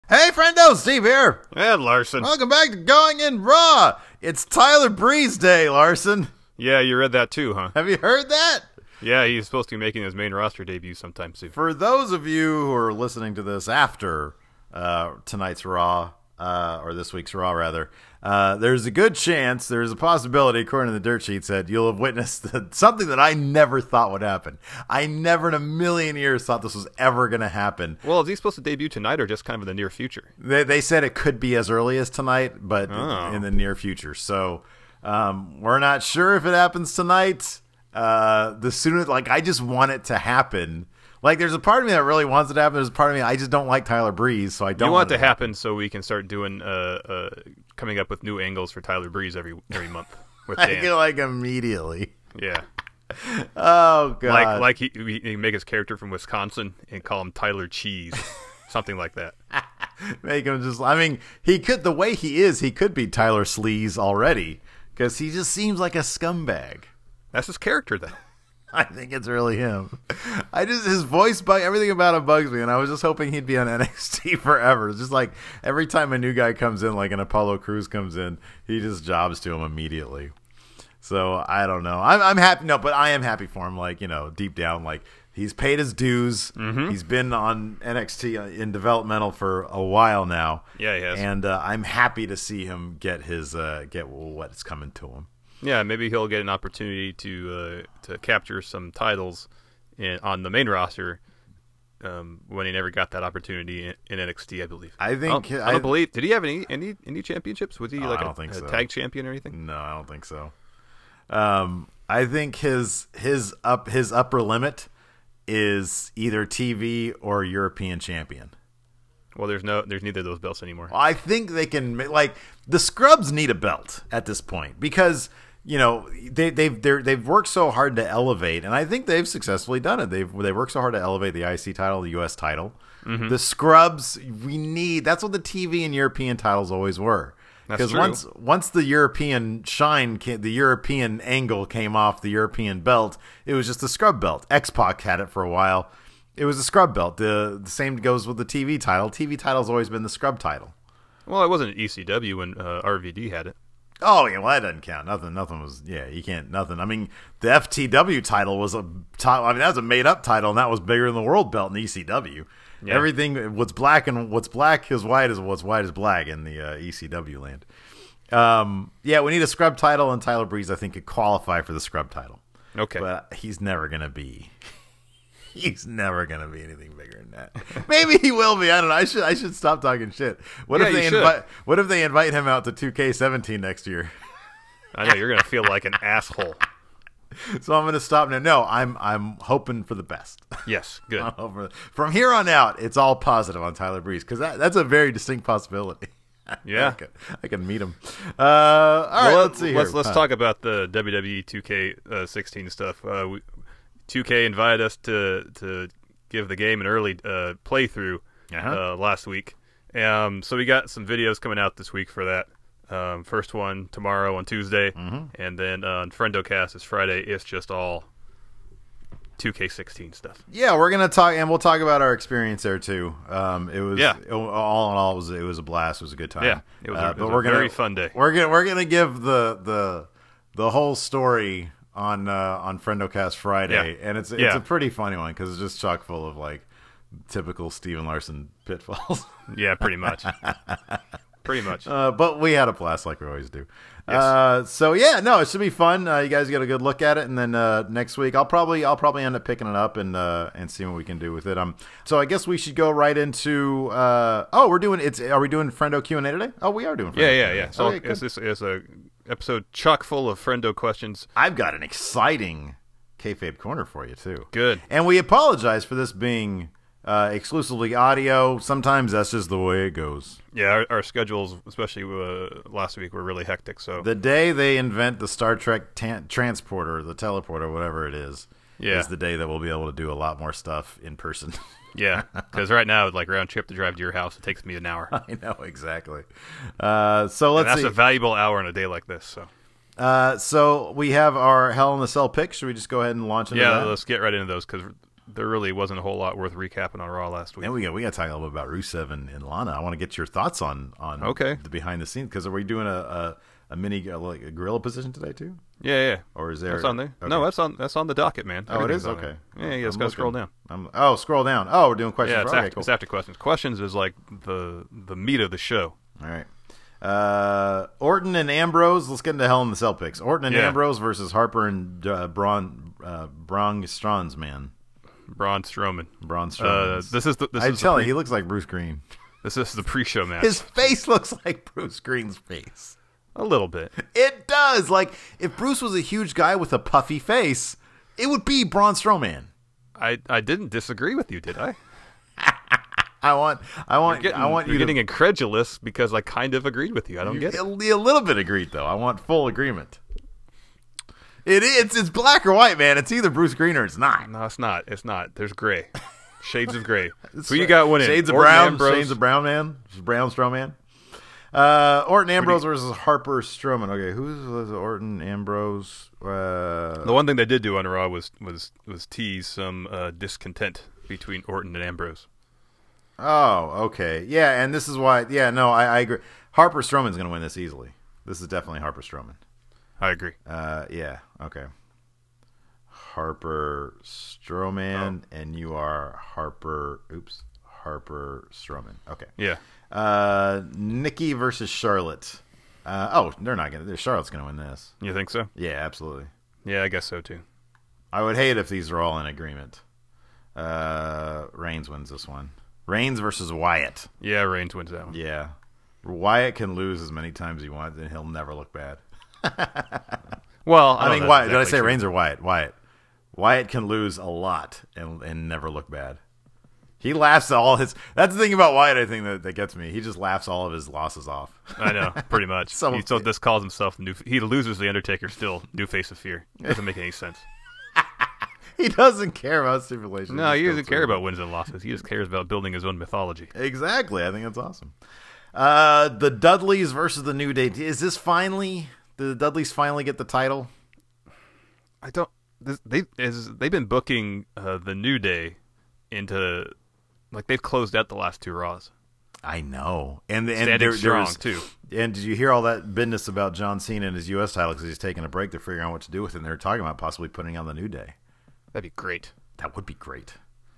Hey, friendo, Steve here. And Larson. Welcome back to Going in Raw. It's Tyler Breeze Day, Larson. Yeah, you read that too, huh? Have you heard that? Yeah, he's supposed to be making his main roster debut sometime soon. For those of you who are listening to this after tonight's Raw, or this week's Raw, rather, there's a good chance, there's a possibility, according to the dirt sheet, that you'll have witnessed something that I never thought would happen. I never in a million years thought this was ever going to happen. Well, is he supposed to debut tonight or just kind of in the near future? They said it could be as early as tonight, but in the near future. So we're not sure if it happens tonight. The sooner, I just want it to happen. There's a part of me that really wants it to happen. There's a part of me I just don't like Tyler Breeze, so I don't. You want it to happen so we can start doing coming up with new angles for Tyler Breeze every month with Dan. I feel like immediately. Yeah. Oh god. Like he make his character from Wisconsin and call him Tyler Cheese, something like that. Make him just. I mean, he could. The way he is, he could be Tyler Sleaze already because he just seems like a scumbag. That's his character, then. I think it's really him. His voice, everything about him bugs me, and I was just hoping he'd be on NXT forever. It's just like every time a new guy comes in, like an Apollo Crews comes in, he just jobs to him immediately. So I don't know. I'm happy. No, but I am happy for him. Deep down, he's paid his dues. Mm-hmm. He's been on NXT in developmental for a while now. Yeah, he has. And I'm happy to see him get what's coming to him. Yeah, maybe he'll get an opportunity to capture some titles on the main roster when he never got that opportunity in NXT, I believe. I think I don't believe. Did he have any championships? Was he I don't think a so. tag champion or anything? No, I don't think so. I think his upper limit is either TV or European champion. Well, there's neither of those belts anymore. I think they can the Scrubs need a belt at this point because they've worked so hard to elevate, and I think they've successfully done it. They've worked so hard to elevate the IC title, the US title. Mm-hmm. The Scrubs that's what the TV and European titles always were. Because once the European the European angle came off the European belt, it was just the Scrub belt. X-Pac had it for a while. It was a Scrub belt. The same goes with the TV title. TV title's always been the Scrub title. Well, it wasn't ECW when RVD had it. Oh, yeah, well, that doesn't count. Nothing was, you can't, nothing. I mean, the FTW title was that was a made-up title, and that was bigger than the world belt in ECW. Yeah. Everything, what's black is white is what's white is black in the ECW land. We need a Scrub title, and Tyler Breeze, I think, could qualify for the Scrub title. Okay. But he's never going to be... He's never gonna be anything bigger than that. Maybe he will be. I don't know. I should stop talking shit. What if they invite him out to 2K17 next year? I know you're gonna feel like an asshole. So I'm gonna stop now. No, I'm hoping for the best. Yes, good. From here on out, it's all positive on Tyler Breeze because that's a very distinct possibility. Yeah, I can meet him. All right, let's see. Let's talk about the WWE 2K16 stuff. 2K invited us to give the game an early playthrough last week. So we got some videos coming out this week for that. First one tomorrow on Tuesday, and then on Friendocast is Friday. It's just all 2K16 stuff. Yeah, we're gonna talk, and we'll talk about our experience there too. All in all, it was a blast. It was a good time. Yeah, it was a very fun day. We're gonna give the whole story on Friendocast Friday, and it's a pretty funny one because it's just chock full of typical Steven Larson pitfalls. Yeah, pretty much. But we had a blast like we always do. Yes. It should be fun. You guys get a good look at it, and then next week I'll probably end up picking it up and seeing what we can do with it. So I guess we should go right into. Are we doing Friendo Q&A today? Oh, we are doing. Yeah. So this is a episode chock full of Friendo questions. I've got an exciting kayfabe corner for you too. Good. And we apologize for this being exclusively audio. Sometimes that's just the way it goes. Yeah, our schedules, especially last week, were really hectic. So the day they invent the Star Trek transporter, the teleporter, whatever it is the day that we'll be able to do a lot more stuff in person. Yeah, because right now, round trip to drive to your house, it takes me an hour. I know, exactly. So let's see. That's a valuable hour in a day like this. So we have our Hell in the Cell picks. Should we just go ahead and launch into that? Yeah, let's get right into those because there really wasn't a whole lot worth recapping on Raw last week. And we got to talk a little bit about Rusev and Lana. I want to get your thoughts on the behind the scenes, because are we doing a mini like a gorilla position today too? Yeah. Or is there? That's on there. Okay. No, that's on the docket, man. Oh, it is? Okay. Yeah, you just got to scroll down. Scroll down. Oh, we're doing questions. Yeah, okay, cool. It's after questions. Questions is like the meat of the show. All right. Orton and Ambrose. Let's get into Hell in the Cell picks. Orton and Ambrose versus Harper and Braun Strowman. Braun Strowman. I'm telling you, he looks like Bruce Green. This is the pre-show match. His face looks like Bruce Green's face. A little bit. It does. Like, if Bruce was a huge guy with a puffy face, it would be Braun Strowman. I didn't disagree with you, did I? You're getting incredulous because I kind of agreed with you. I don't get it. A little bit agreed, though. I want full agreement. It's black or white, man. It's either Bruce Green or it's not. No, it's not. It's not. There's gray. Shades of gray. Who you got winning? Shades of brown. Shades of brown, man. Brown Strowman. Orton Ambrose versus Harper Strowman. Okay, who's Orton Ambrose? The one thing they did do on Raw was tease some discontent between Orton and Ambrose. Oh, okay. Yeah, and this is why. Yeah, no, I agree. Harper Strowman's going to win this easily. This is definitely Harper Strowman. I agree. Yeah, okay. Harper Strowman, and you are Harper Strowman. Okay. Yeah. Nikki versus Charlotte. They're not going to. Charlotte's going to win this. You think so? Yeah, absolutely. Yeah, I guess so too. I would hate if these are all in agreement. Reigns wins this one. Reigns versus Wyatt. Yeah, Reigns wins that one. Yeah. Wyatt can lose as many times as he wants, and he'll never look bad. Well, I mean, Wyatt. Did I say Reigns or Wyatt? Wyatt can lose a lot and never look bad. He laughs at all his. That's the thing about Wyatt. I think that gets me. He just laughs all of his losses off. I know, pretty much. He still just calls himself he loses the Undertaker. Still, new face of fear. Doesn't make any sense. He doesn't care about stipulations. No, he doesn't care about wins and losses. He just cares about building his own mythology. Exactly. I think that's awesome. The Dudleys versus the New Day. Is this finally? Did the Dudleys finally get the title? I don't. They've been booking the New Day into they've closed out the last two Raws. I know, and standing strong too. And did you hear all that business about John Cena and his U.S. title because he's taking a break to figure out what to do with it? And they're talking about possibly putting on the New Day. That'd be great. That would be great.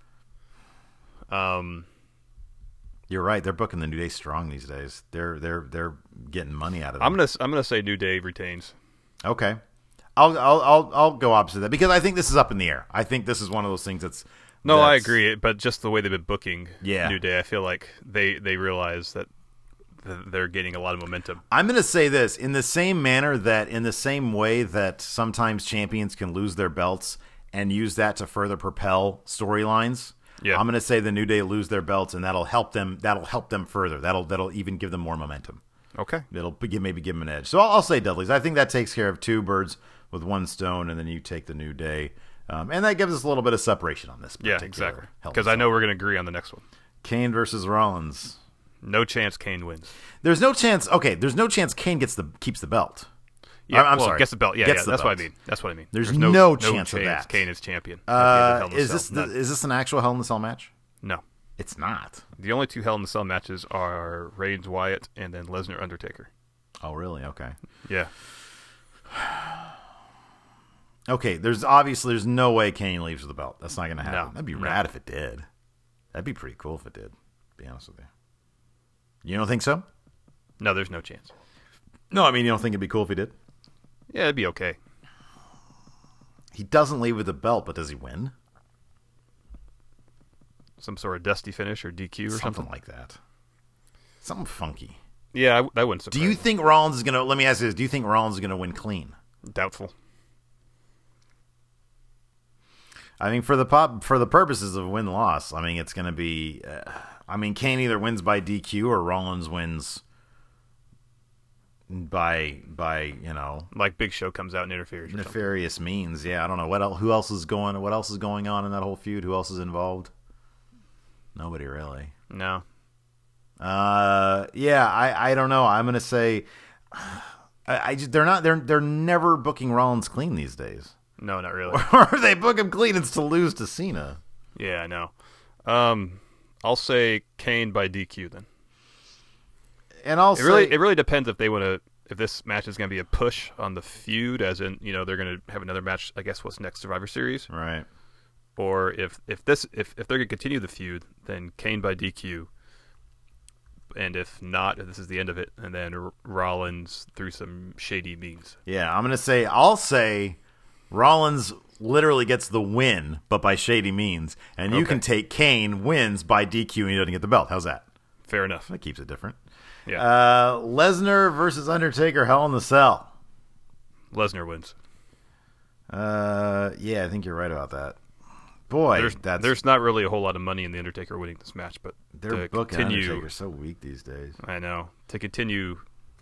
You're right. They're booking the New Day strong these days. They're getting money out of it. I'm gonna say New Day retains. Okay, I'll go opposite that because I think this is up in the air. I think this is one of those things that's. I agree. But just the way they've been booking New Day, I feel like they realize that they're getting a lot of momentum. I'm going to say this in the same way that sometimes champions can lose their belts and use that to further propel storylines. Yeah. I'm going to say the New Day lose their belts, and that'll help them. That'll help them further. That'll even give them more momentum. Okay. It'll maybe give them an edge. So I'll say Dudley's. I think that takes care of two birds with one stone, and then you take the New Day. And that gives us a little bit of separation on this. Yeah, exactly. Because I know we're going to agree on the next one. Kane versus Rollins. No chance Kane wins. There's no chance. Okay, there's no chance Kane keeps the belt. Yeah, I'm sorry. Gets the belt. Yeah, that's what I mean. That's what I mean. There's no chance of that. Kane is champion. Is this an actual Hell in the Cell match? No, it's not. The only two Hell in the Cell matches are Reigns Wyatt and then Lesnar Undertaker. Oh, really? Okay. Yeah. Okay, there's no way Kane leaves with the belt. That's not going to happen. No, that'd be rad if it did. That'd be pretty cool if it did, to be honest with you. You don't think so? No, there's no chance. No, I mean, you don't think it'd be cool if he did? Yeah, it'd be okay. He doesn't leave with the belt, but does he win? Some sort of dusty finish or DQ or something like that. Something funky. Yeah, that wouldn't surprise me. Do you think Rollins is going to... Let me ask you this. Do you think Rollins is going to win clean? Doubtful. I mean, for the purposes of win-loss, I mean, it's going to be... Kane either wins by DQ or Rollins wins by like Big Show comes out and interferes. Nefarious means. Yeah, I don't know what else. What else is going on in that whole feud? Who else is involved? Nobody really. No. Yeah, I don't know. I'm going to say they're never booking Rollins clean these days. No, not really. Or if they book him clean, it's to lose to Cena. Yeah, I know. I'll say Kane by DQ then. And I'll it really depends if they want to. If this match is going to be a push on the feud, as in they're going to have another match. I guess what's next, Survivor Series, right? Or if they're going to continue the feud, then Kane by DQ. And if not, if this is the end of it, and then Rollins through some shady means. Yeah, I'll say Rollins literally gets the win, but by shady means, and you can take Kane wins by DQ and he doesn't get the belt. How's that? Fair enough. That keeps it different. Yeah. Lesnar versus Undertaker, Hell in the Cell. Lesnar wins. Yeah, I think you're right about that. Boy, there's not really a whole lot of money in the Undertaker winning this match, but they're booking Undertaker so weak these days. I know. To continue,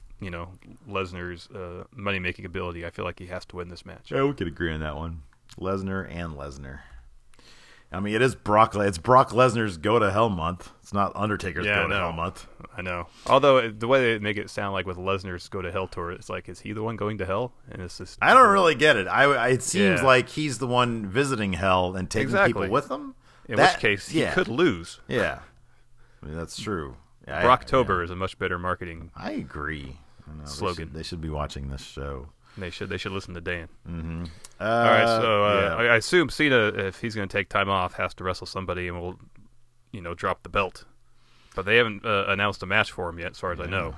Lesnar's money-making ability, I feel like he has to win this match. Yeah, we could agree on that one. Lesnar and Lesnar. I mean, it's Brock Lesnar's Go to Hell month. It's not Undertaker's Go to Hell month. I know. Although the way they make it sound like with Lesnar's Go to Hell tour, it's like, is he the one going to hell? And it's just I don't really get it. It seems like he's the one visiting hell and taking people with him. In which case, he could lose. Yeah, I mean, that's true. Yeah, Brocktober is a much better marketing. I agree. Slogan. They should be watching this show. They should listen to Dan. Mm-hmm. All right, so I assume Cena, if he's going to take time off, has to wrestle somebody and will, drop the belt. But they haven't announced a match for him yet, as far as I know.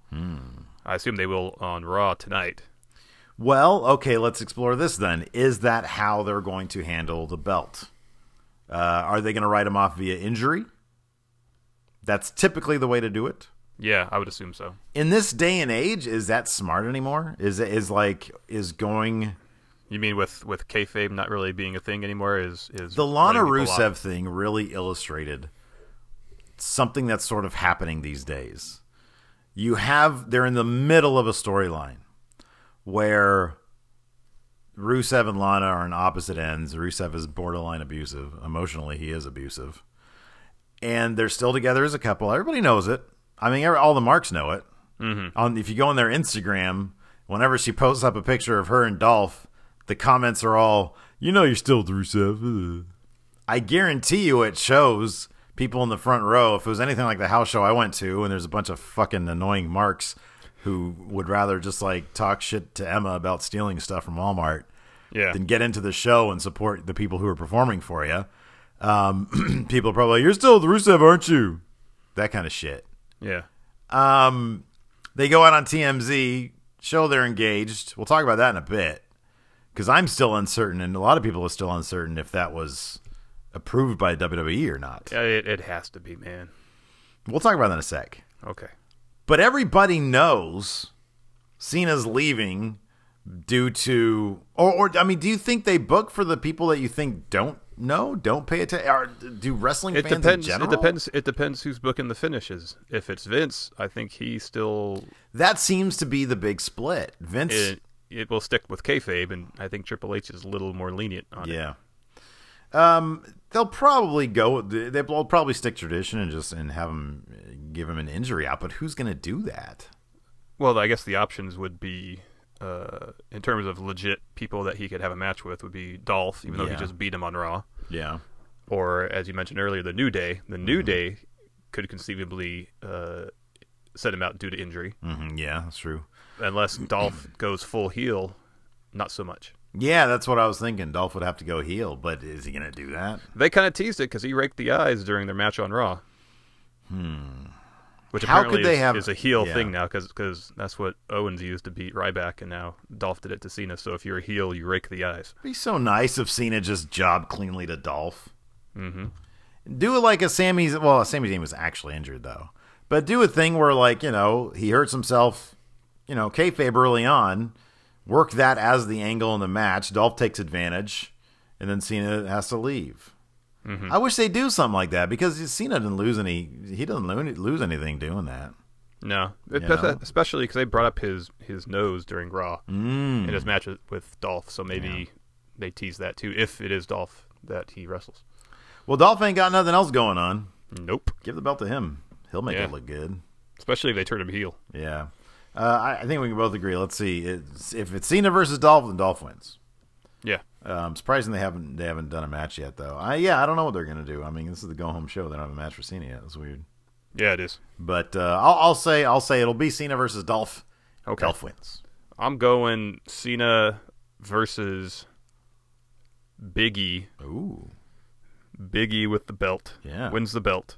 I assume they will on Raw tonight. Well, okay, let's explore this then. Is that how they're going to handle the belt? Are they going to write him off via injury? That's typically the way to do it. Yeah, I would assume so. In this day and age, is that smart anymore? Is going? You mean with kayfabe not really being a thing anymore? Is the Lana Rusev thing really illustrated something that's sort of happening these days? They're in the middle of a storyline where Rusev and Lana are on opposite ends. Rusev is borderline abusive. Emotionally, he is abusive. And they're still together as a couple. Everybody knows it. I mean, all the marks know it. Mm-hmm. If you go on their Instagram, whenever she posts up a picture of her and Dolph, the comments are all, you're still with Rusev. I guarantee you it shows people in the front row. If it was anything like the house show I went to, and there's a bunch of fucking annoying marks who would rather just talk shit to Emma about stealing stuff from Walmart than get into the show and support the people who are performing for you. People are probably like, you're still with Rusev, aren't you? That kind of shit. Yeah. They go out on TMZ, show they're engaged. We'll talk about that in a bit, because I'm still uncertain, and a lot of people are still uncertain if that was approved by WWE or not. Yeah, it has to be, man. We'll talk about that in a sec. Okay. But everybody knows Cena's leaving due to, do you think they book for the people that you think don't pay attention? Or do wrestling fans in general? It depends who's booking the finishes. If it's Vince, I think he still... That seems to be the big split. Vince... It will stick with kayfabe, and I think Triple H is a little more lenient on it. Yeah. They'll probably they'll probably stick tradition and have him give him an injury out, but who's going to do that? Well, I guess the options would be, in terms of legit people that he could have a match with, would be Dolph, even though he just beat him on Raw. Yeah. Or, as you mentioned earlier, the New Day. The New Day could conceivably set him out due to injury. Mm-hmm. Yeah, that's true. Unless Dolph goes full heel, not so much. Yeah, that's what I was thinking. Dolph would have to go heel, but is he going to do that? They kind of teased it because he raked the eyes during their match on Raw. Which apparently is a heel thing now, because that's what Owens used to beat Ryback, and now Dolph did it to Cena. So if you're a heel, you rake the eyes. It'd be so nice if Cena just jobbed cleanly to Dolph. Mm-hmm. Do it like a Sami's... Well, Sami Zayn was actually injured, though. But do a thing where, he hurts himself, kayfabe early on, work that as the angle in the match, Dolph takes advantage, and then Cena has to leave. Mm-hmm. I wish they'd do something like that, because Cena didn't lose lose anything doing that. No, especially because they brought up his nose during Raw in his match with Dolph, so maybe they tease that too, if it is Dolph that he wrestles. Well, Dolph ain't got nothing else going on. Nope. Give the belt to him. He'll make it look good. Especially if they turn him heel. Yeah. I think we can both agree. Let's see. If it's Cena versus Dolph, then Dolph wins. Yeah. Surprising they haven't done a match yet though. I don't know what they're gonna do. I mean, this is the go home show. They don't have a match for Cena yet. It's weird. Yeah, it is. But I'll say it'll be Cena versus Dolph. Okay. Dolph wins. I'm going Cena versus Big E. Ooh. Big E with the belt. Yeah. Wins the belt.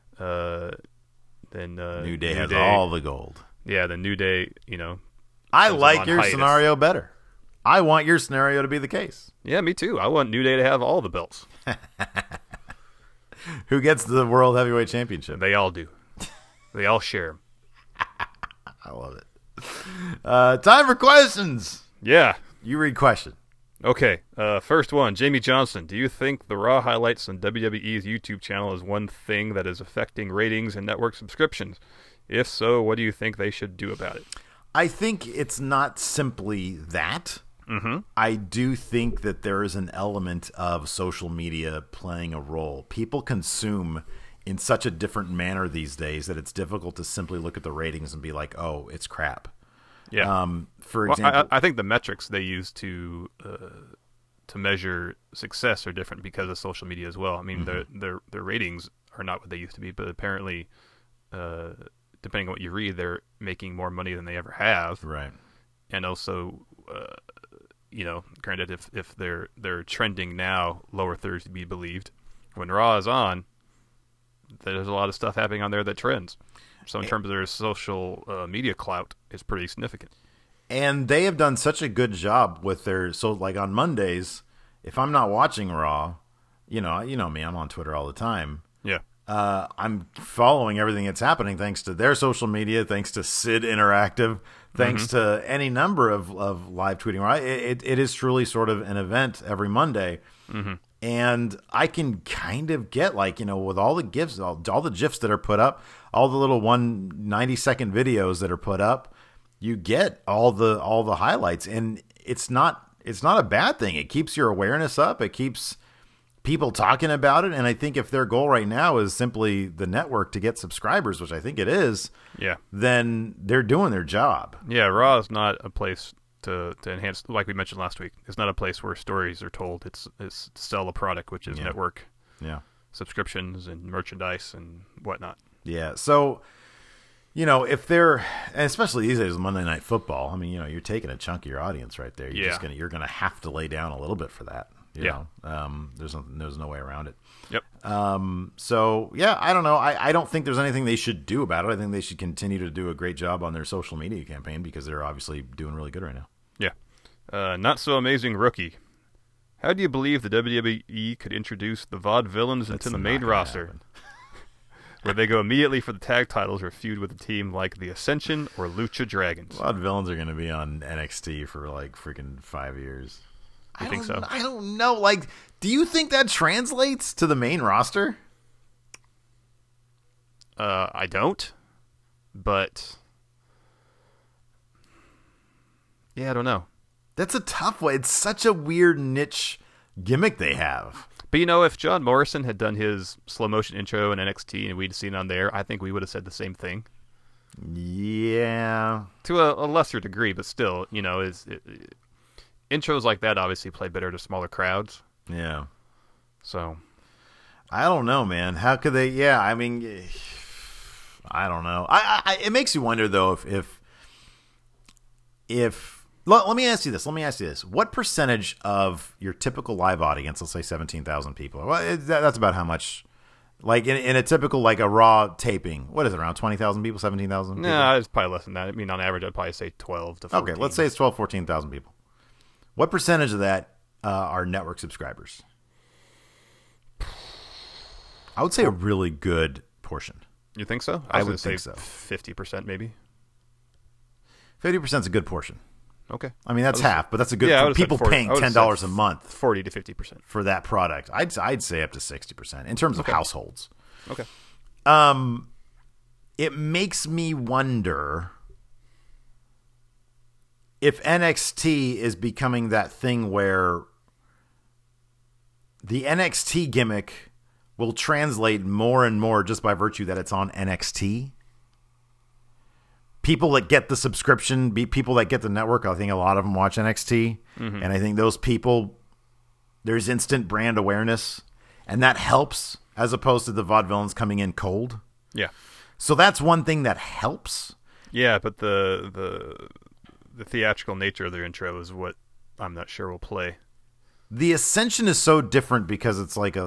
Then New Day has all the gold. Yeah, the New Day, I like your hiatus. scenario better. I want your scenario to be the case. Yeah, me too. I want New Day to have all the belts. Who gets the World Heavyweight Championship? They all do. They all share 'em. I love it. Time for questions. Yeah. You read question. Okay. First one, Jamie Johnson. Do you think the Raw highlights on WWE's YouTube channel is one thing that is affecting ratings and network subscriptions? If so, what do you think they should do about it? I think it's not simply that. Mm-hmm. I do think that there is an element of social media playing a role. People consume in such a different manner these days that it's difficult to simply look at the ratings and be like, "Oh, it's crap." Yeah. For example, I think the metrics they use to measure success are different because of social media as well. I mean, their ratings are not what they used to be, but apparently, depending on what you read, they're making more money than they ever have. Right. And also, granted, if they're trending now, lower thirds to be believed. When Raw is on, there's a lot of stuff happening on there that trends. So in terms of their social media clout, it's pretty significant. And they have done such a good job with like on Mondays, if I'm not watching Raw, you know me, I'm on Twitter all the time. Yeah. I'm following everything that's happening thanks to their social media, thanks to Sid Interactive, thanks to any number of live tweeting. Right? It is truly sort of an event every Monday. Mm-hmm. And I can kind of get with all the GIFs, all the GIFs that are put up, all the little 90-second videos that are put up, you get all the highlights, and it's not a bad thing. It keeps your awareness up. It keeps people talking about it. And I think if their goal right now is simply the network to get subscribers, which I think it is, then they're doing their job. Yeah, Raw is not a place to enhance, like we mentioned last week. It's not a place where stories are told. It's to sell a product, which is network subscriptions and merchandise and whatnot. Yeah, so if they're, and especially these days with Monday Night Football, I mean, you're taking a chunk of your audience right there. You're gonna have to lay down a little bit for that. You know? There's no way around it. Yep. So yeah, I don't know. I don't think there's anything they should do about it. I think they should continue to do a great job on their social media campaign because they're obviously doing really good right now. Yeah. Not so amazing rookie. How do you believe the WWE could introduce the Vaudevillains into the main roster? Where they go immediately for the tag titles or feud with a team like the Ascension or Lucha Dragons? Vaudevillains are going to be on NXT for like freaking 5 years. You think so? I don't know. Like, do you think that translates to the main roster? I don't. But yeah, I don't know. That's a tough one. It's such a weird niche gimmick they have. But if John Morrison had done his slow motion intro in NXT and we'd seen it on there, I think we would have said the same thing. Yeah. To a lesser degree, but still, intros like that obviously play better to smaller crowds. Yeah. So I don't know, man. How could they? Yeah, I mean, I don't know. It makes you wonder though if let me ask you this. What percentage of your typical live audience, let's say 17,000 people, well, that's about how much, like in a typical, like a Raw taping, what is it, around 20,000 people, 17,000 people? No, it's probably less than that. I mean, on average, I'd probably say 12 to 14. Okay, let's say it's 12, 14,000 people. What percentage of that are network subscribers? I would say a really good portion. You think so? I would think so. 50% maybe. 50% is a good portion. Okay. I mean, that's half, but that's a good for people paying $10 a month. 40 to 50% for that product. I'd say up to 60% in terms of households. Okay. It makes me wonder if NXT is becoming that thing where the NXT gimmick will translate more and more just by virtue that it's on NXT. People that get the subscription, people that get the network, I think a lot of them watch NXT. Mm-hmm. And I think those people There's instant brand awareness, and that helps as opposed to the Vaudevillains coming in cold. Yeah. So that's one thing that helps. Yeah, but the theatrical nature of their intro is what I'm not sure will play. The Ascension is so different because it's like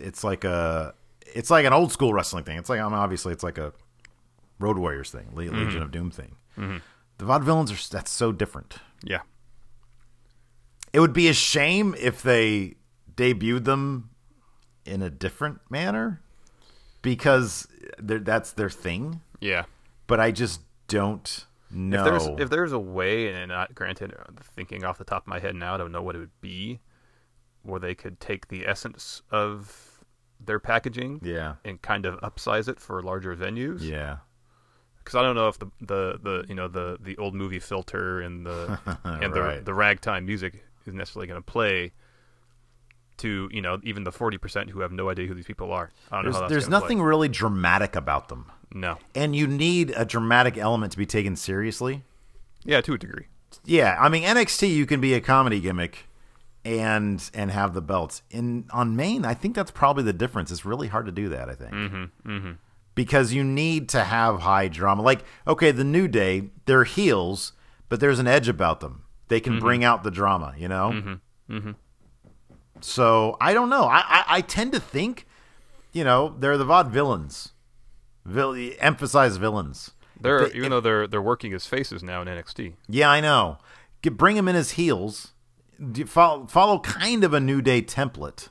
an old school wrestling thing. It's like, obviously it's like a Road Warriors thing, Legion of Doom thing. Mm-hmm. The Vaudevillains that's so different. Yeah. It would be a shame if they debuted them in a different manner because that's their thing. Yeah. But I just don't know. If there's a way, and not granted, thinking off the top of my head now, I don't know what it would be, where they could take the essence of their packaging, and kind of upsize it for larger venues. Yeah. Because I don't know if the old movie filter and the right. the ragtime music is necessarily going to play to even the 40% who have no idea who these people are. I don't know how that's there's nothing really dramatic about them. No. And you need a dramatic element to be taken seriously. Yeah, to a degree. Yeah, I mean NXT you can be a comedy gimmick and have the belts. On Main, I think that's probably the difference. It's really hard to do that, I think. Mm-hmm. Mm-hmm. Because you need to have high drama. Like, okay, the New Day, they're heels, but there's an edge about them. They can bring out the drama, Mm-hmm. Mm-hmm. So, I don't know. I tend to think, they're the Vaudevillains. Emphasize villains. Even though they're working as faces now in NXT. Yeah, I know. Bring them in as heels. Follow kind of a New Day template,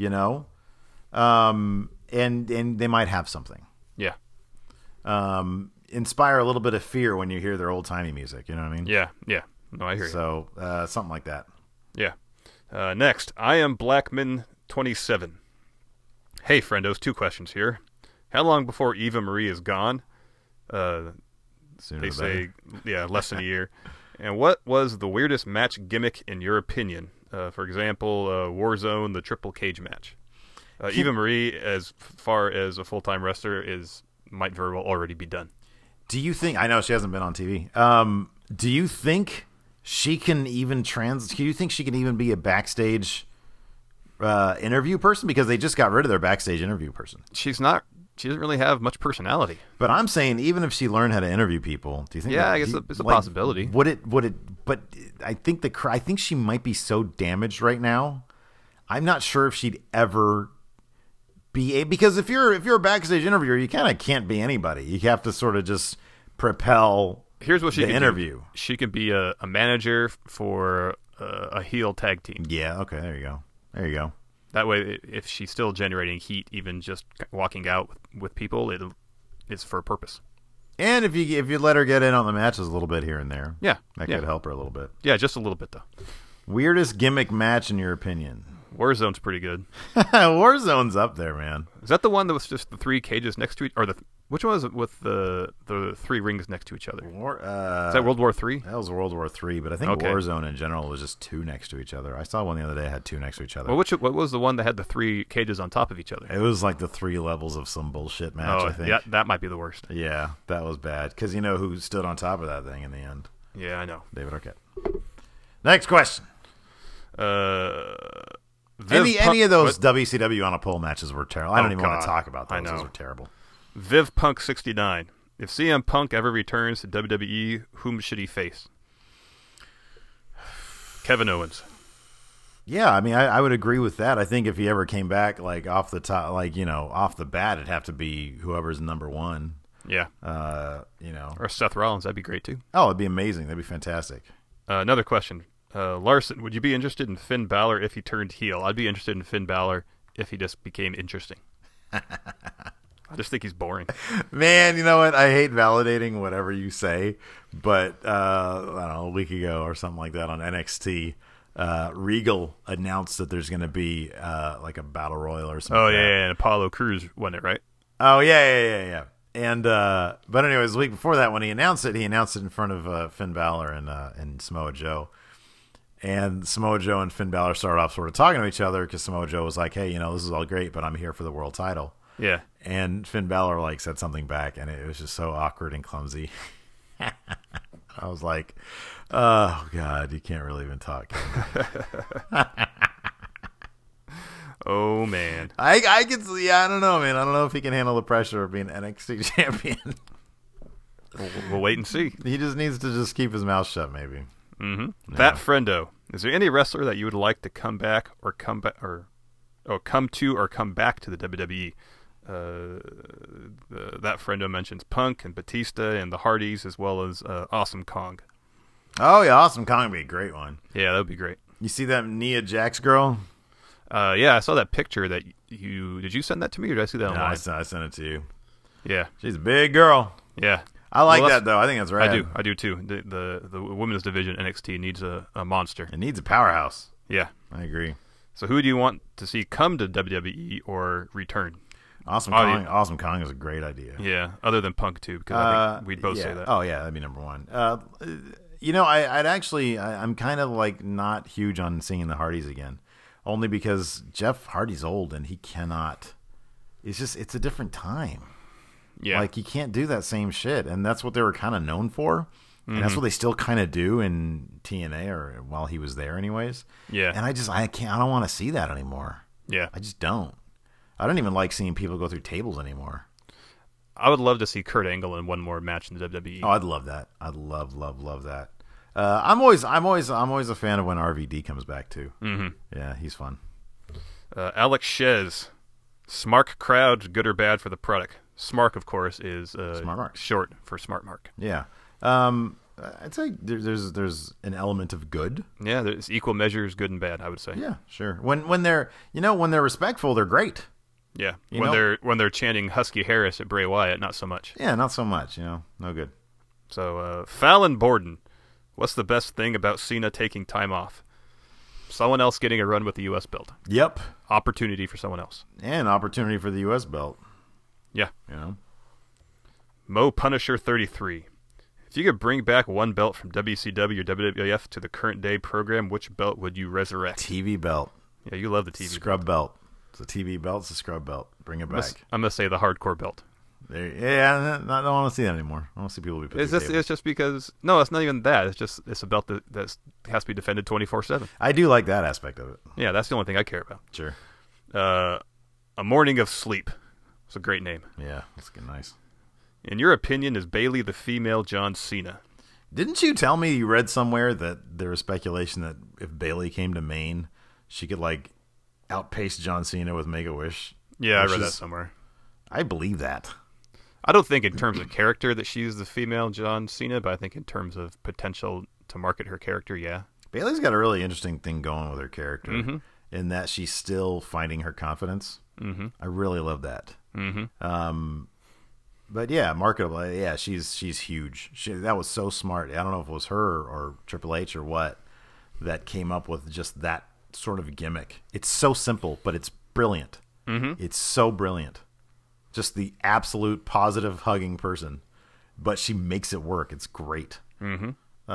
and they might have something. Yeah. Inspire a little bit of fear when you hear their old timey music. You know what I mean? Yeah. Yeah. No, I hear you. So something like that. Yeah. Next, I am Blackman 27. Hey, friendos, 2 questions here. How long before Eva Marie is gone? They say, less than a year. And what was the weirdest match gimmick in your opinion? For example, Warzone, the triple cage match. Eva Marie, as far as a full-time wrestler, might very well already be done. Do you think? I know she hasn't been on TV. Do you think she can even do you think she can even be a backstage interview person? Because they just got rid of their backstage interview person. She's not. She doesn't really have much personality. But I'm saying, even if she learned how to interview people, do you think? Yeah, I guess it's a possibility. Would it? But I think she might be so damaged right now. I'm not sure if she'd ever be because if you're a backstage interviewer, you kind of can't be anybody. You have to sort of just propel. Here's what she can interview. Do. She could be a manager for a heel tag team. Yeah. Okay. There you go. That way, if she's still generating heat, even just walking out with people, it's for a purpose. And if you let her get in on the matches a little bit here and there, that could help her a little bit. Yeah, just a little bit though. Weirdest gimmick match in your opinion? Warzone's pretty good. Warzone's up there, man. Is that the one that was just the 3 cages next to each, or which one was it with the 3 rings next to each other? Is that World War III? That was World War III, but I think Warzone in general was just 2 next to each other. I saw one the other day that had 2 next to each other. Well, what was the one that had the 3 cages on top of each other? It was like the 3 levels of some bullshit match, I think. Yeah, that might be the worst. Yeah, that was bad. Because you know who stood on top of that thing in the end? Yeah, I know. David Arquette. Next question. Any of those WCW on a pole matches were terrible. I don't even want to talk about those. I know. Those were terrible. Viv Punk 69. If CM Punk ever returns to WWE, whom should he face? Kevin Owens. Yeah, I mean, I would agree with that. I think if he ever came back, like off the top, like off the bat, it'd have to be whoever's number 1. Yeah. Or Seth Rollins. That'd be great too. Oh, it'd be amazing. That'd be fantastic. Another question. Larson, would you be interested in Finn Balor if he turned heel? I'd be interested in Finn Balor if he just became interesting. I just think he's boring. Man, you know what? I hate validating whatever you say, but I don't know, a week ago or something like that on NXT, Regal announced that there's going to be like a battle royal or something. Oh, yeah, and Apollo Crews won it, right? Oh, yeah. And but anyways, the week before that, when he announced it in front of Finn Balor and Samoa Joe. And Samoa Joe and Finn Balor started off sort of talking to each other because Samoa Joe was like, hey, this is all great, but I'm here for the world title. Yeah. And Finn Balor said something back, and it was just so awkward and clumsy. I was like, oh, God, you can't really even talk. Oh man, I can see. Yeah, I don't know, man. I don't know if he can handle the pressure of being NXT champion. We'll wait and see. He just needs to just keep his mouth shut, maybe. Mm-hmm. Yeah. That friendo. Is there any wrestler that you would like to come back or come back or come back to the WWE? That friendo mentions Punk and Batista and the Hardys as well as Awesome Kong. Oh yeah, Awesome Kong would be a great one. Yeah, that would be great. You see that Nia Jax girl? Yeah, I saw that picture that did you send that to me or did I see that online? No, I sent it to you. Yeah. She's a big girl. Yeah. I like that though. I think that's right. I do too. The women's division NXT needs a monster. It needs a powerhouse. Yeah. I agree. So who do you want to see come to WWE or return? Awesome Kong. Awesome Kong is a great idea. Yeah, other than Punk too, because I think we'd both say that. Oh yeah, that'd be number one. I'm kind of like not huge on seeing the Hardys again, only because Jeff Hardy's old and he cannot. It's a different time. Yeah, like he can't do that same shit, and that's what they were kind of known for, and that's what they still kind of do in TNA or while he was there, anyways. Yeah, and I don't want to see that anymore. Yeah, I just don't. I don't even like seeing people go through tables anymore. I would love to see Kurt Angle in one more match in the WWE. Oh, I'd love that. I'd love that. I'm always a fan of when RVD comes back too. Mm-hmm. Yeah, he's fun. Alex Shez, Smark crowd, good or bad for the product? Smark, of course, is Smart Mark. Short for Smart Mark. Yeah. I'd say there's an element of good. Yeah, there's equal measures, good and bad, I would say. Yeah, sure. When they're respectful, they're great. Yeah, when they're chanting Husky Harris at Bray Wyatt, not so much. Yeah, not so much. No good. So Fallon Borden, what's the best thing about Cena taking time off? Someone else getting a run with the U.S. belt. Yep. Opportunity for someone else. And opportunity for the U.S. belt. Yeah. You know. Mo Punisher 33. If you could bring back one belt from WCW or WWF to the current day program, which belt would you resurrect? TV belt. Yeah, you love the TV Scrub belt. It's a TV belt. It's a scrub belt. Bring it back. I'm going to say the hardcore belt. I don't want to see that anymore. I don't want to see people be put through tables. It's just because... No, it's not even that. It's a belt that has to be defended 24/7. I do like that aspect of it. Yeah, that's the only thing I care about. Sure. A Morning of Sleep. It's a great name. Yeah, that's good. Nice. In your opinion, is Bayley the female John Cena? Didn't you tell me you read somewhere that there was speculation that if Bayley came to Maine, she could like outpace John Cena with Make-A-Wish? Yeah, I read that somewhere. I believe that. I don't think in terms of character that she's the female John Cena, but I think in terms of potential to market her character, yeah. Bayley's got a really interesting thing going with her character in that she's still finding her confidence. Mm-hmm. I really love that. Mm-hmm. But yeah, marketable. Yeah, she's huge. That was so smart. I don't know if it was her or Triple H or what that came up with just that sort of gimmick. It's so simple, but it's brilliant. Mm-hmm. It's so brilliant. Just the absolute positive hugging person, but she makes it work. It's great. Mm-hmm.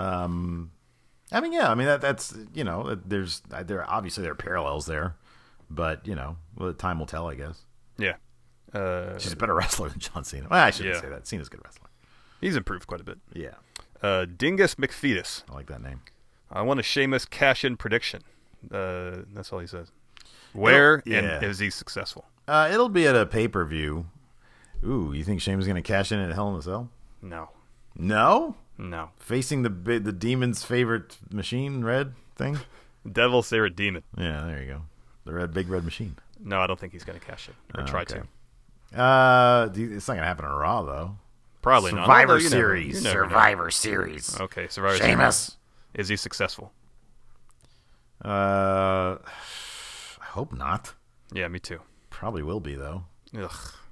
That's obviously there are parallels there, but time will tell, I guess. Yeah. She's a better wrestler than John Cena. Well, I shouldn't say that. Cena's a good wrestler. He's improved quite a bit. Yeah. Dingus McFetus. I like that name. I want a Sheamus cash-in prediction. That's all he says. Where and is he successful? It'll be at a pay-per-view. Ooh, you think Sheamus is going to cash in at Hell in a Cell? No. No? No. Facing the demon's favorite machine, red thing? Devil's favorite demon. Yeah, there you go. The big red machine. No, I don't think he's going to cash it. Or try to. It's not going to happen on Raw, though. Probably Survivor not. Series. Survivor Series. Okay, Survivor Sheamus. Series. Is he successful? I hope not. Yeah, me too. Probably will be, though. Ugh.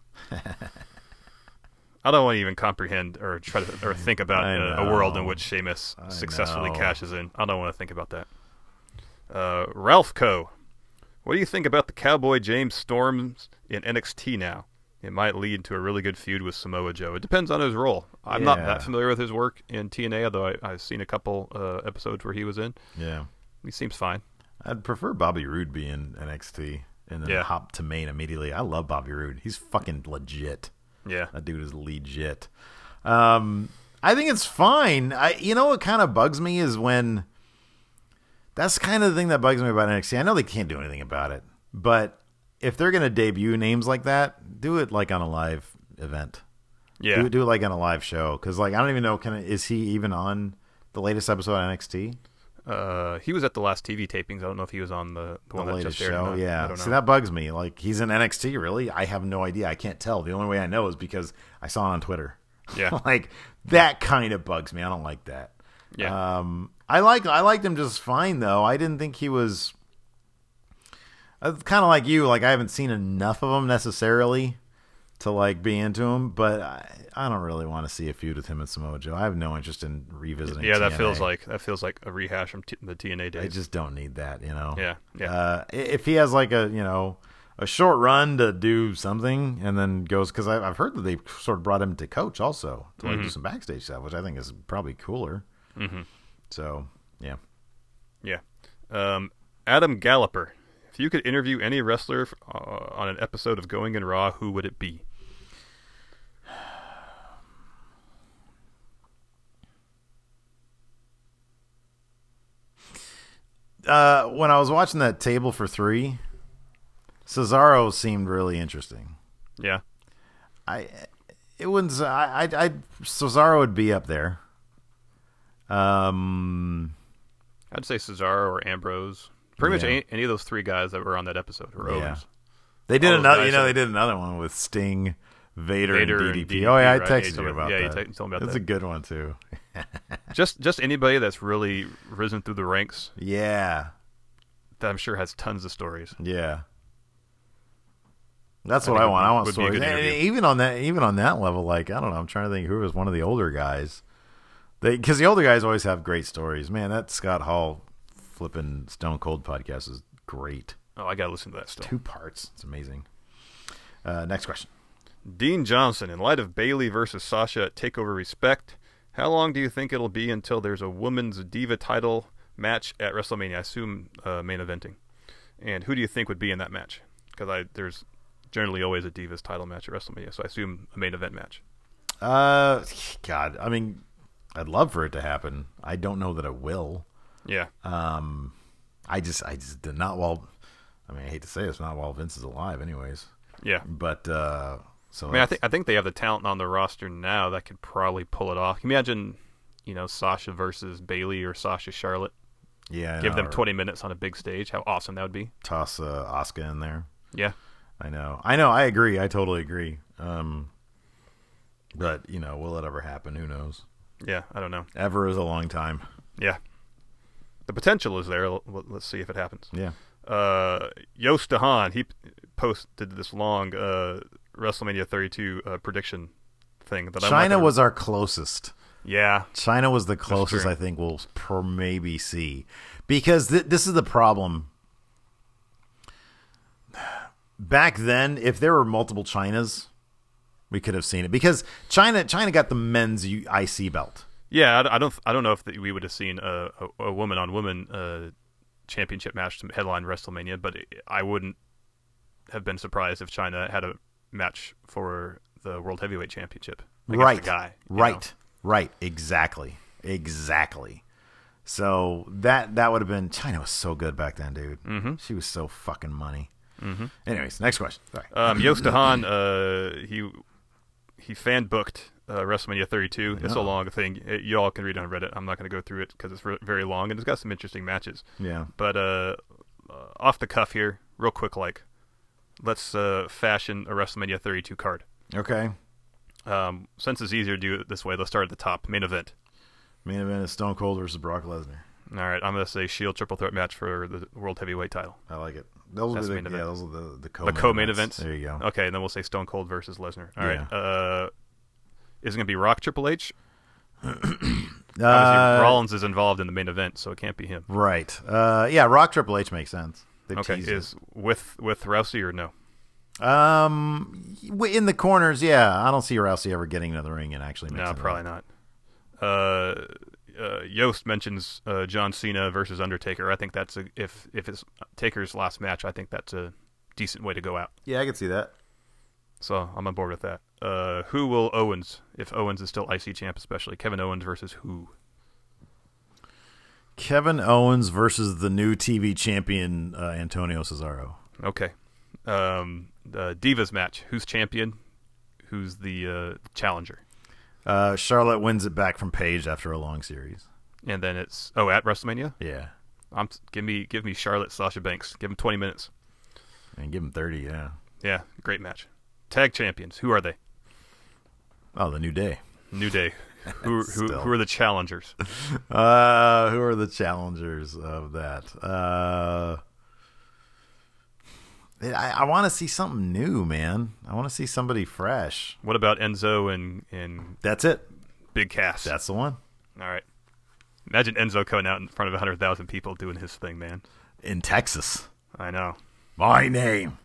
I don't want to even comprehend or try to or think about a world in which Sheamus successfully cashes in. I don't want to think about that. Ralph Co. What do you think about the Cowboy James Storms in NXT now? It might lead to a really good feud with Samoa Joe. It depends on his role. I'm not that familiar with his work in TNA, although I've seen a couple episodes where he was in. Yeah. He seems fine. I'd prefer Bobby Roode be in NXT and then hop to Maine immediately. I love Bobby Roode. He's fucking legit. Yeah. That dude is legit. I think it's fine. What kind of bugs me is when... That's kind of the thing that bugs me about NXT. I know they can't do anything about it, but if they're gonna debut names like that, do it like on a live event. Yeah, do it like on a live show, because like I don't even know. Is he even on the latest episode of NXT? He was at the last TV tapings. I don't know if he was on the one that latest just aired. show. Yeah, I don't know. See, that bugs me. Like, he's in NXT. Really? I have no idea. I can't tell. The only way I know is because I saw it on Twitter. Yeah, Like, that kind of bugs me. I don't like that. Yeah. I liked him just fine though. I didn't think he was. Kind of like you. Like, I haven't seen enough of him necessarily to like be into him, but I don't really want to see a feud with him and Samoa Joe. I have no interest in revisiting. Yeah, TNA. that feels like a rehash from the TNA days. I just don't need that, you know. Yeah. If he has like a short run to do something and then goes, because I've heard that they sort of brought him to coach also to like do some backstage stuff, which I think is probably cooler. Mm-hmm. So yeah. Adam Galloper. If you could interview any wrestler on an episode of Going in Raw, who would it be? When I was watching that Table for Three, Cesaro seemed really interesting. Yeah. Cesaro would be up there. I'd say Cesaro or Ambrose. Pretty much any of those three guys that were on that episode, or Owens. They did another. They did another one with Sting, Vader and DDP. Oh yeah, I texted you about that. Yeah, you told me about that. That's a good one too. just anybody that's really risen through the ranks. Yeah, that I'm sure has tons of stories. Yeah, that's what I want. I want stories. And even on that level, like, I don't know. I'm trying to think who was one of the older guys. Because the older guys always have great stories. Man, that Scott Hall flipping Stone Cold podcast is great. Oh, I gotta listen to that still. 2 parts. It's amazing. Next question. Dean Johnson, in light of Bayley versus Sasha at TakeOver Respect, how long do you think it'll be until there's a women's Diva title match at WrestleMania? I assume main eventing. And who do you think would be in that match? Because there's generally always a Divas title match at WrestleMania, so I assume a main event match. God, I mean, I'd love for it to happen. I don't know that it will. Yeah. I just did not. Well, I mean, I hate to say it's not while Vince is alive, anyways. Yeah. But so I mean, I think they have the talent on the roster now that could probably pull it off. Can you imagine, Sasha versus Bayley or Sasha Charlotte? Yeah. Give them 20 minutes on a big stage. How awesome that would be. Toss Asuka in there. Yeah. I know. I agree. I totally agree. But will it ever happen? Who knows? Yeah, I don't know. Ever is a long time. Yeah. The potential is there. Let's see if it happens. Yeah. Yost Dahan, he posted this long WrestleMania 32 prediction thing. China was our closest. Yeah. China was the closest I think we'll maybe see. Because this is the problem. Back then, if there were multiple Chinas, we could have seen it. Because China got the men's IC belt. Yeah, I don't know if we would have seen a woman on woman championship match to headline WrestleMania, but I wouldn't have been surprised if China had a match for the World Heavyweight Championship against the guy. Right. Exactly. So that would have been. China was so good back then, dude. Mm-hmm. She was so fucking money. Mm-hmm. Anyways, next question. Sorry. Yost Dahan, he fan booked WrestleMania 32. It's a long thing. You all can read it on Reddit. I'm not going to go through it because it's very long and it's got some interesting matches. Yeah. But off the cuff here, real quick, let's fashion a WrestleMania 32 card. Okay. Since it's easier to do it this way, let's start at the top. Main event. Main event is Stone Cold versus Brock Lesnar. All right, I'm going to say Shield triple threat match for the World Heavyweight title. I like it. Those are the co-main events. There you go. Okay, and then we'll say Stone Cold versus Lesnar. All right. Is it going to be Rock Triple H? Obviously, Rollins is involved in the main event, so it can't be him. Right. Yeah, Rock Triple H makes sense. Okay, is with Rousey or no? In the corners, yeah. I don't see Rousey ever getting into the ring and actually mixing No, probably not. Yost mentions John Cena versus Undertaker. I think that's if it's Taker's last match, I think that's a decent way to go out. Yeah, I can see that. So I'm on board with that. Who will Owens, if Owens is still IC champ, especially Kevin Owens versus who? Kevin Owens versus the new TV champion Antonio Cesaro. Okay. The Divas match. Who's champion? Who's the challenger? Charlotte wins it back from Paige after a long series. And then it's at WrestleMania. Yeah. Give me Charlotte, Sasha Banks. Give them 20 minutes. And give them 30. Yeah. Yeah, great match. Tag champions. Who are they? Oh, the New Day. New Day. Who are the challengers? Who are the challengers of that? I want to see something new, man. I want to see somebody fresh. What about Enzo and That's it. Big Cass? That's the one. All right. Imagine Enzo coming out in front of 100,000 people doing his thing, man. In Texas. I know. My name.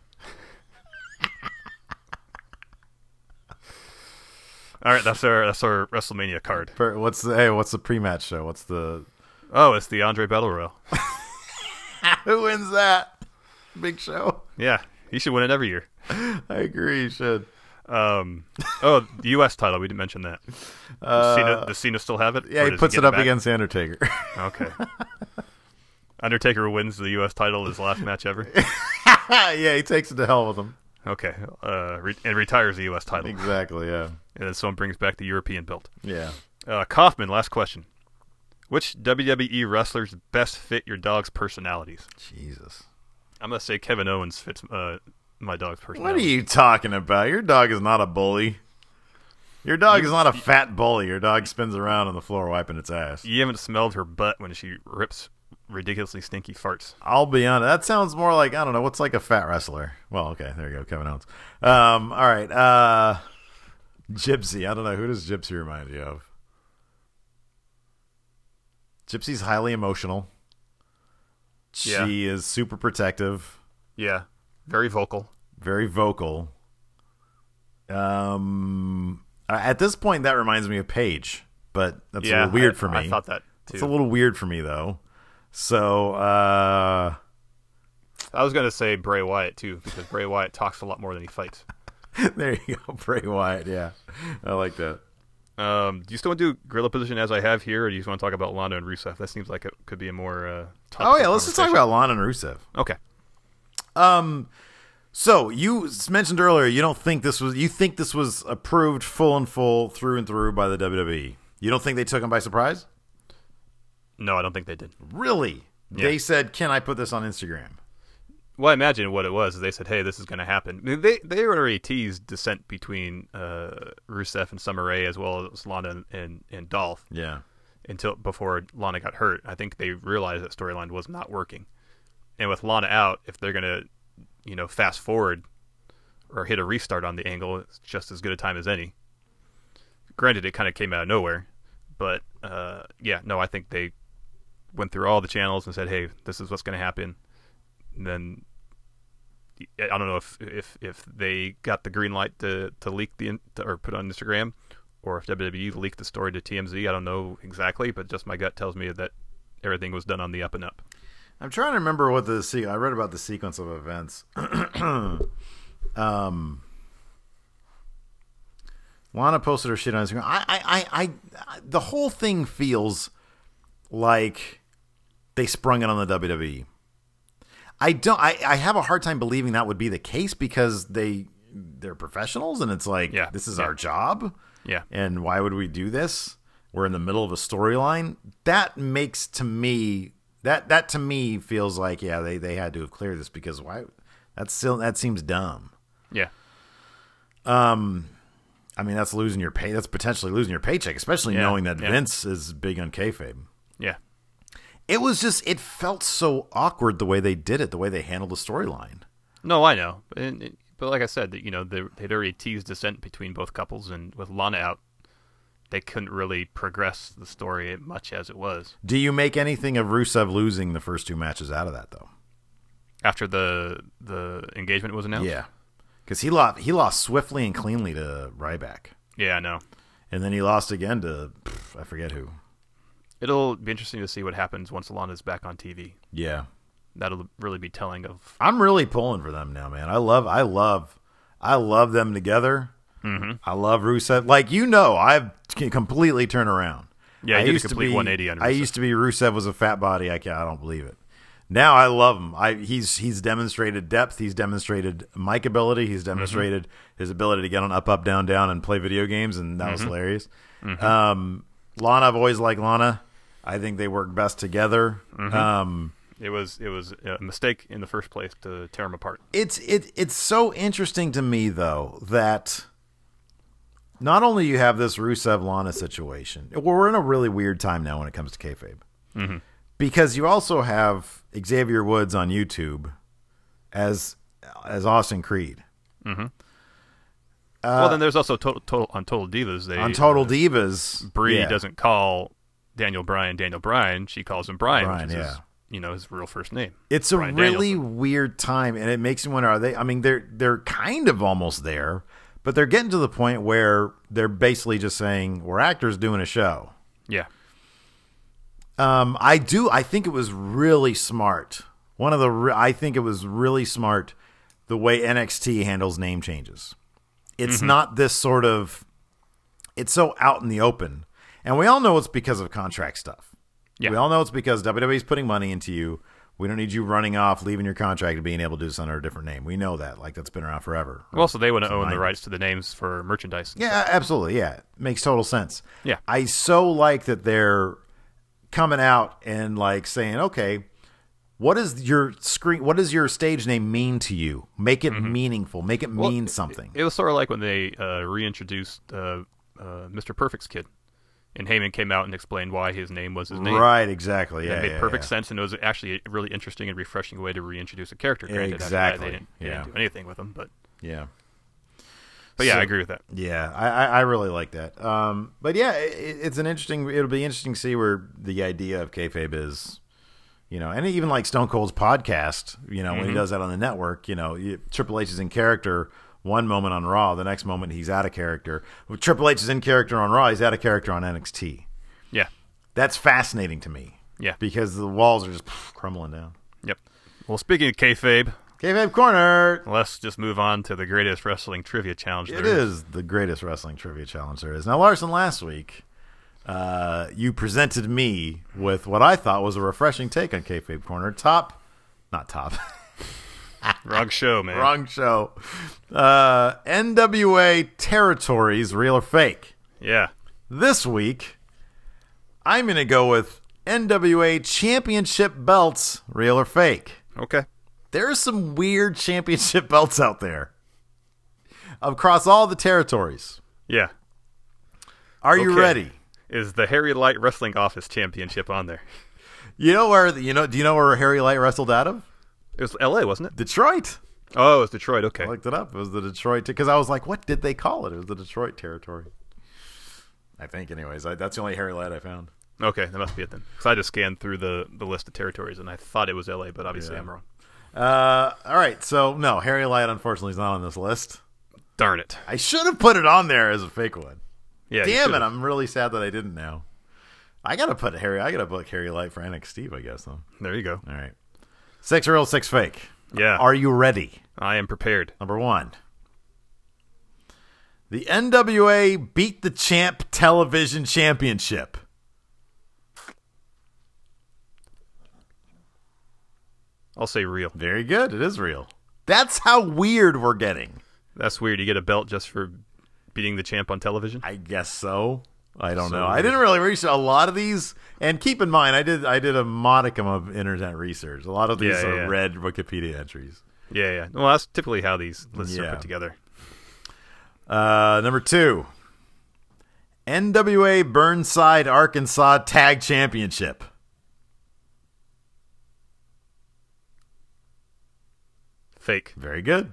All right, that's our WrestleMania card. What's the pre-match show? What's the? Oh, it's the Andre Battle Royal. Who wins that? Big Show. Yeah, he should win it every year. I agree. He should. The U.S. title. We didn't mention that. Does Cena still have it? Yeah, he puts it up against The Undertaker. Okay. Undertaker wins the U.S. title his last match ever. Yeah, he takes it to hell with him. Okay, and retires the U.S. title. Exactly, yeah. And then someone brings back the European belt. Yeah. Kaufman, last question. Which WWE wrestlers best fit your dog's personalities? Jesus. I'm going to say Kevin Owens fits my dog's personality. What are you talking about? Your dog is not a bully. Your dog is not a fat bully. Your dog spins around on the floor wiping its ass. You haven't smelled her butt when she rips ridiculously stinky farts. I'll be honest. That sounds more like, I don't know, what's like a fat wrestler? Well, okay, there you go, Kevin Owens. All right. Gypsy. I don't know. Who does Gypsy remind you of? Gypsy's highly emotional. Yeah. She is super protective. Yeah. Very vocal. Very vocal. At this point, that reminds me of Paige, but that's a little weird for me. I thought that, too. It's a little weird for me, though. So, I was going to say Bray Wyatt, too, because Bray Wyatt talks a lot more than he fights. There you go, Bray Wyatt, yeah. I like that. Do you still want to do gorilla position as I have here, or do you just want to talk about Lana and Rusev? That seems like it could be a more let's just talk about Lana and Rusev. Okay. So you mentioned earlier you think this was approved full and through by the WWE. You don't think they took him by surprise? No, I don't think they did. Really? Yeah. They said, "Can I put this on Instagram?" Well, I imagine what it was is they said, "Hey, this is going to happen." I mean, they already teased dissent between Rusev and Summer Rae as well as Lana and Dolph. Yeah. Before Lana got hurt, I think they realized that storyline was not working. And with Lana out, if they're going to, fast forward or hit a restart on the angle, it's just as good a time as any. Granted, it kind of came out of nowhere, but I think they went through all the channels and said, "Hey, this is what's going to happen." And then I don't know if they got the green light to leak or put on Instagram, or if WWE leaked the story to TMZ. I don't know exactly, but just my gut tells me that everything was done on the up and up. I'm trying to remember what I read about the sequence of events. Lana posted her shit on Instagram. I the whole thing feels like they sprung it on the WWE. I have a hard time believing that would be the case because they're professionals and it's like, this is our job. Yeah. And why would we do this? We're in the middle of a storyline. That makes to me that to me feels like, they had to have cleared this because why? That seems dumb. Yeah. I mean, that's losing your pay. That's potentially losing your paycheck, especially knowing that Vince is big on kayfabe. Yeah. It felt so awkward the way they did it, the way they handled the storyline. No, I know. But like I said, they'd already teased dissent between both couples, and with Lana out, they couldn't really progress the story much as it was. Do you make anything of Rusev losing the first two matches out of that, though? After the engagement was announced? Yeah. Because he lost swiftly and cleanly to Ryback. Yeah, I know. And then he lost again to, I forget who. It'll be interesting to see what happens once Lana's back on TV. Yeah. That'll really be telling of... I'm really pulling for them now, man. I love them together. Mm-hmm. I love Rusev. I've completely turned around. Yeah, he did a complete 180 on Rusev. I used to be Rusev was a fat body. I don't believe it. Now I love him. He's demonstrated depth. He's demonstrated mic ability. He's demonstrated his ability to get on up, down, down, and play video games, and that was hilarious. Lana, I've always liked Lana. I think they work best together. It was a mistake in the first place to tear them apart. It's so interesting to me though that not only you have this Rusev Lana situation, we're in a really weird time now when it comes to kayfabe, because you also have Xavier Woods on YouTube as Austin Creed. Well, then there's also on Total Divas. On Total Divas, Brie doesn't call Daniel Bryan. She calls him Brian, which is his real first name. It's Bryan a really weird time, and it makes me wonder: are they? I mean, they're kind of almost there, but they're getting to the point where they're basically just saying we're actors doing a show. Yeah. I think it was really smart. I think it was really smart the way NXT handles name changes. It's not this sort of, it's so out in the open. And we all know it's because of contract stuff. Yeah. We all know it's because WWE's putting money into you. We don't need you running off, leaving your contract, and being able to do this under a different name. We know that. Like, that's been around forever. Well, so they want to own the rights to the names for merchandise. Yeah, absolutely. Yeah. Makes total sense. Yeah. I so like that they're coming out and like saying, okay, what does your stage name mean to you? Make it meaningful. Make it mean something. It was sort of like when they reintroduced Mr. Perfect's kid. And Heyman came out and explained why his name was his name. Right, exactly. Yeah, it made perfect sense, and it was actually a really interesting and refreshing way to reintroduce a character. Granted, exactly. They didn't do anything with him, but yeah. But yeah, I agree with that. Yeah, I really like that. But yeah, it'll be interesting to see where the idea of kayfabe is. And even like Stone Cold's podcast, when he does that on the network, Triple H is in character one moment on Raw, the next moment he's out of character. Triple H is in character on Raw, he's out of character on NXT. Yeah. That's fascinating to me. Yeah. Because the walls are just crumbling down. Yep. Well, speaking of kayfabe Corner, let's just move on to the greatest wrestling trivia challenge there is. It is the greatest wrestling trivia challenge there is. Now, Larson, last week, you presented me with what I thought was a refreshing take on Kayfabe Corner. Not top. Wrong show, man. Wrong show. NWA territories, real or fake? Yeah. This week, I'm going to go with NWA championship belts, real or fake? Okay. There are some weird championship belts out there across all the territories. Yeah. Are you ready? Is the Harry Light Wrestling Office Championship on there? Do you know where Harry Light wrestled out of? It was L.A., wasn't it? Detroit. Oh, it was Detroit. Okay. I looked it up. It was the Detroit, because I was like, what did they call it? It was the Detroit territory. I think, anyways. That's the only Harry Light I found. Okay, that must be it then. Because I just scanned through the list of territories, and I thought it was L.A., but obviously I'm wrong. All right, so no, Harry Light unfortunately is not on this list. Darn it. I should have put it on there as a fake one. Yeah. Damn it, I'm really sad that I didn't now. I gotta book Harry Light for NXT, I guess, though. There you go. All right. 6 real, 6 fake. Yeah. Are you ready? I am prepared. Number 1. The NWA Beat the Champ Television Championship. I'll say real. Very good. It is real. That's how weird we're getting. That's weird. You get a belt just for beating the champ on television? I guess so. I don't know. I didn't really research a lot of these. And keep in mind, I did a modicum of internet research. A lot of these are read Wikipedia entries. Yeah. Well, that's typically how these lists are put together. Number 2. NWA Burnside, Arkansas Tag Championship. Fake. Very good.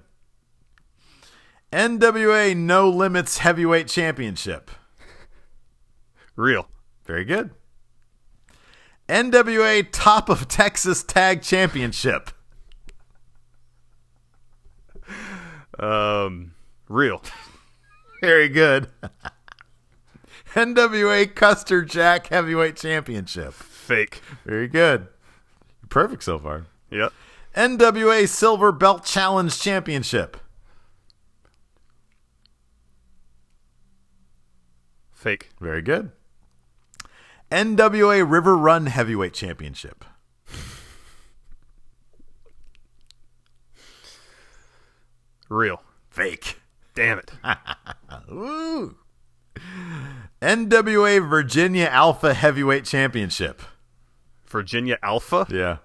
NWA No Limits Heavyweight Championship. Real. Very good. NWA Top of Texas Tag Championship. Real. Very good. NWA Custer Jack Heavyweight Championship. Fake. Very good. Perfect so far. Yep. NWA Silver Belt Challenge Championship. Fake. Very good. NWA River Run Heavyweight Championship. Real. Fake. Damn it. Ooh. NWA Virginia Alpha Heavyweight Championship. Virginia Alpha? Yeah.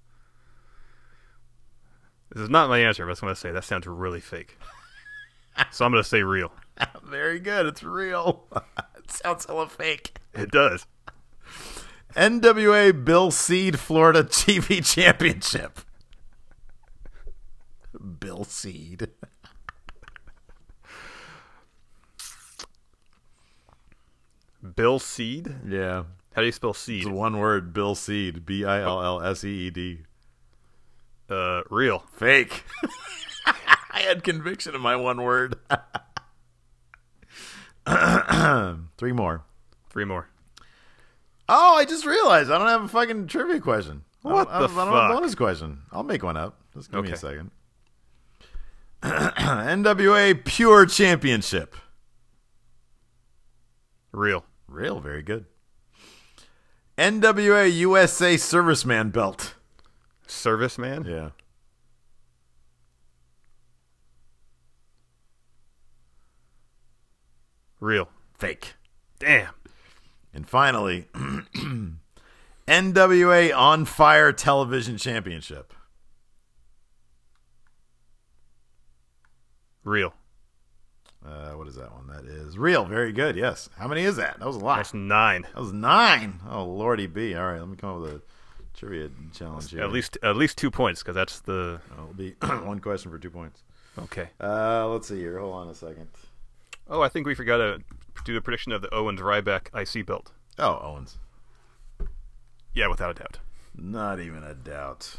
This is not my answer, but I was going to say that sounds really fake. So I'm going to say real. Very good. It's real. It sounds hella fake. It does. NWA Bill Seed Florida TV Championship. Bill Seed. Bill Seed? Yeah. How do you spell seed? It's one word, Bill Seed. BILLSEED. Real. Fake. I had conviction in my one word. 3 more. 3 more. Oh, I just realized I don't have a fucking trivia question. What I the don't have a fuck? bonus question. I'll make one up. Just give me a Okay. second. NWA Pure Championship. Real. Real, very good. NWA USA Serviceman Belt. Serviceman? Yeah. Real. Fake. Damn. And finally, NWA On Fire Television Championship. Real. What is that one? That is real. Very good. Yes. How many is that? That was a lot. That's 9. That was 9. Oh, Lordy B. All right, let me come up with a trivia challenge here. At least 2 points, because that's the... It'll be one question for 2 points. Okay. Let's see here. Hold on a second. Oh, I think we forgot to do the prediction of the Owens Ryback IC belt. Oh, Owens. Yeah, without a doubt. Not even a doubt.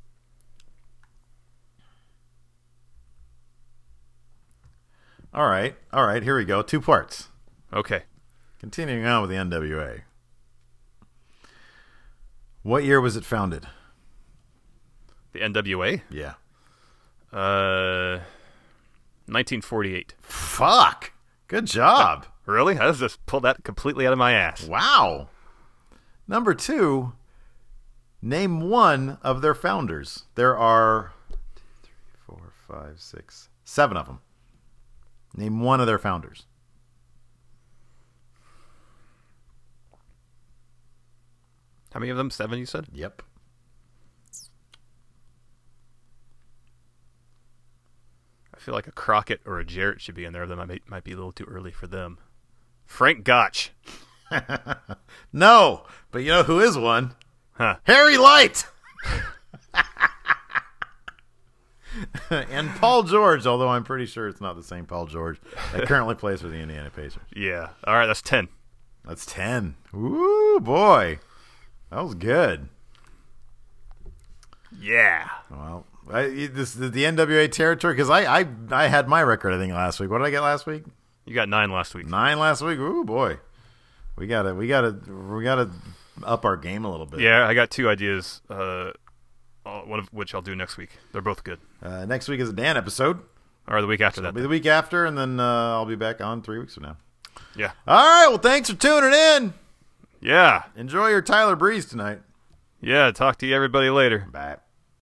All right. Here we go. 2 parts. Okay. Continuing on with the NWA. What year was it founded? The NWA? Yeah. 1948. Fuck. Good job. Really? I just pulled that completely out of my ass. Wow. Number 2, name one of their founders. There are 1, 2, 3, 4, 5, 6, 7 of them. Name one of their founders. How many of them? 7, you said? Yep. I feel like a Crockett or a Jarrett should be in there. That might be a little too early for them. Frank Gotch. No, but you know who is one? Huh. Harry Light. And Paul George, although I'm pretty sure it's not the same Paul George that currently plays for the Indiana Pacers. Yeah. All right, that's 10. That's 10. Ooh, boy. That was good. Yeah. Well, this is the NWA territory, because I had my record, I think, last week. What did I get last week? You got 9 last week. 9 last week. Ooh, boy. We gotta up our game a little bit. Yeah, I got 2 ideas. One of which I'll do next week. They're both good. Next week is a Dan episode. Or the week after that. It'll be the week after, and then I'll be back on 3 weeks from now. Yeah. All right. Well, thanks for tuning in. Yeah. Enjoy your Tyler Breeze tonight. Yeah. Talk to you everybody later. Bye.